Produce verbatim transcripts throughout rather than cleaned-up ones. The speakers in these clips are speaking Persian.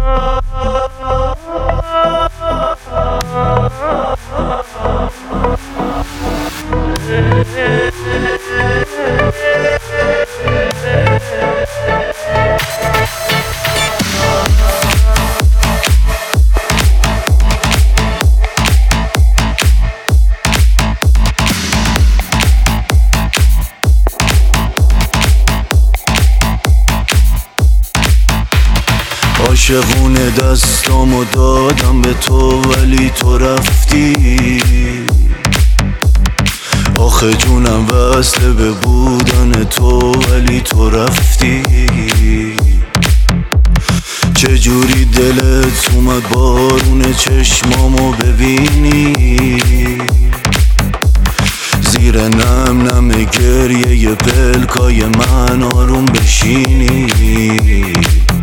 عاشقونه دستامو دادم به تو ولی تو رفتی. آخه جونم وصله به بودن تو ولی تو رفتی. چجوری دلت اومد بارون چشمامو ببینی، زیر نم نم گریه پلکای من آروم بشینی.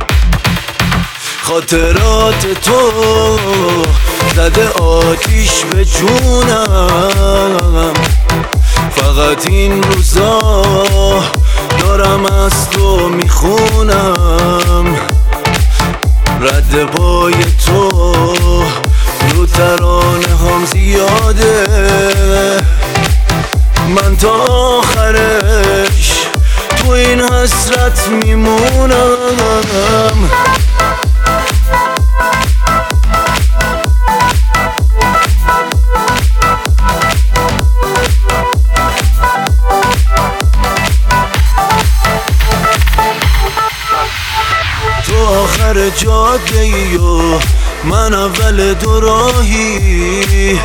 خاطرات تو زده آتیش به جونم، فقط این روزا دارم از تو میخونم. رد پای تو رو ترانه هم زیاده، من تا آخرش تو این حسرت میمونم. تو آخر جاده ای و من اول دو راهی،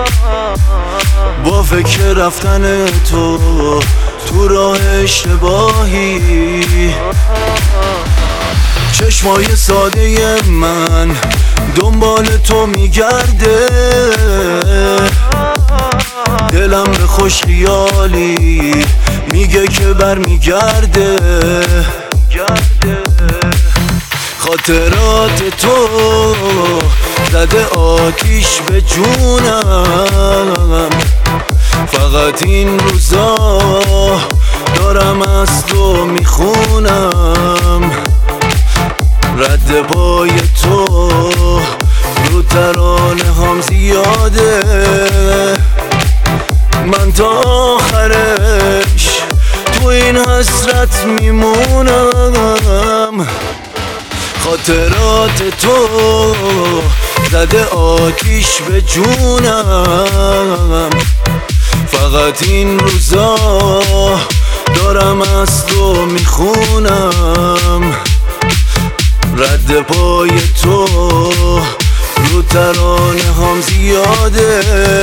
با فکر رفتن تو تو راه اشتباهی. چشمای ساده من دنبال تو میگرده، دلم به خوش خیالی میگه که بر میگرده. خاطرات تو زده آتیش به جونم، فقط این روزا دارم از تو میخونم. رد پای تو رو ترانه هم زیاده، من تا آخرش تو این حسرت میمونم. خاطرات تو زده آتیش به جونم، فقط این روزا دارم از تو میخونم. رد پای تو رو ترانه هم زیاده،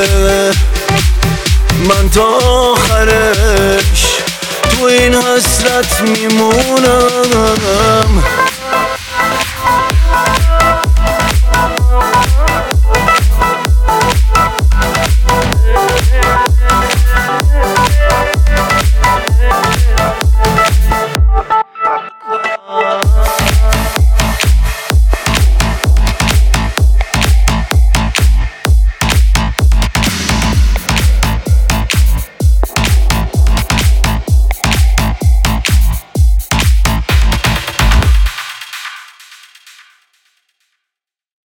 من تا آخرش تو این حسرت میمونم.